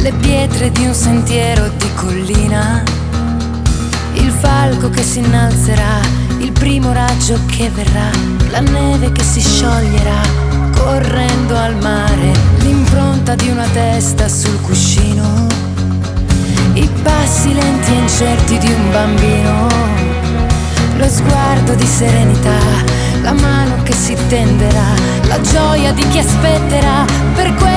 le pietre di un sentiero di collina, il falco che si innalzerà, il primo raggio che verrà, la neve che si scioglierà correndo al mare, l'impronta di una testa sul cuscino, i passi lenti e incerti di un bambino, lo sguardo di serenità, la mano che si tenderà, la gioia di chi aspetterà per